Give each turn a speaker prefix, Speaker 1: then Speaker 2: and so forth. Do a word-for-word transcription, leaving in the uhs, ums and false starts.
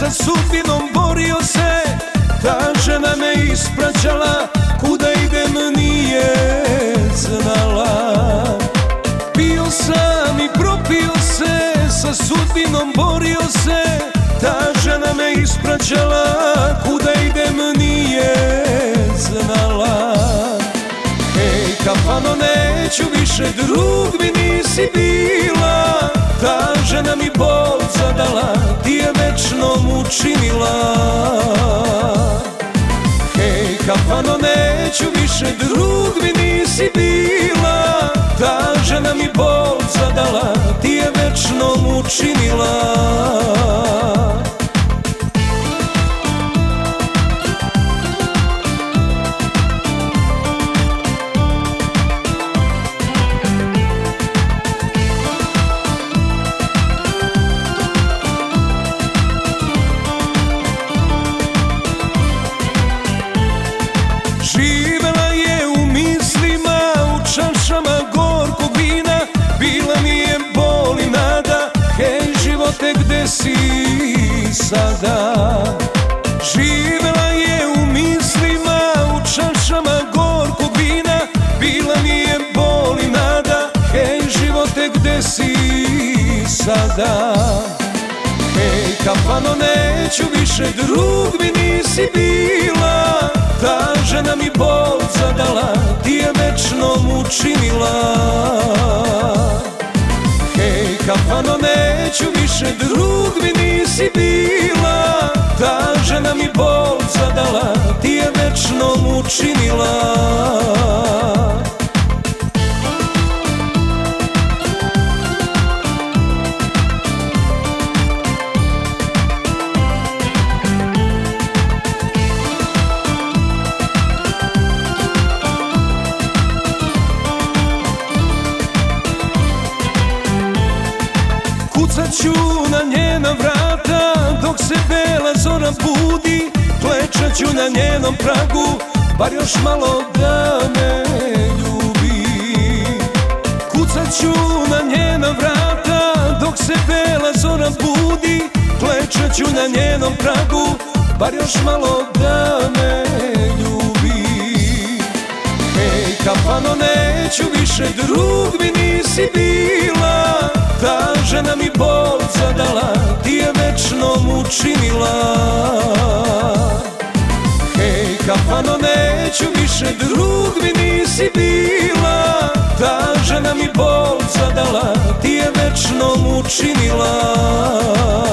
Speaker 1: sa sudbinom borio se, ta žena me ispraćala, kuda idem nije znala. Pio sam i propio se, sa sudbinom borio se, ta žena me ispraćala, kuda idem nije znala. Ej kafano, neću više, drug mi nisi bila, ta žena mi bol zadala, ti je večnom učinila. Ej kafano, neću više, drug mi nisi bila, ta žena mi bol zadala, ti je večnom učinila. Živela je u mislima, u čašama gorkog vina, bila mi je bol i nada, hej živote gde si sada. Živela je u mislima, u čašama gorkog vina, bila mi je bol i nada, hej živote gde si sada. Ej kafano, neću više, drug mi nisi bila, ta žena mi bol zadala, ti je večnom učinila. Ej kafano, neću više, drug mi nisi bila, ta žena mi bol zadala, ti je večnom učinila. Kucat ću na njena vrata, dok se bela zora budi, klečat ću na njenom pragu, bar još malo da me ljubi. Kucat ću na njena vrata, dok se bela zora budi, klečat ću na njenom pragu, bar još malo da me ljubi. Ej kafano, neću više, drug mi nisi bila, ta žena mi bol zadala, ti je večnom učinila. Ej kafano, neću više, drug mi nisi bila, ta žena mi bol zadala, ti je večnom učinila.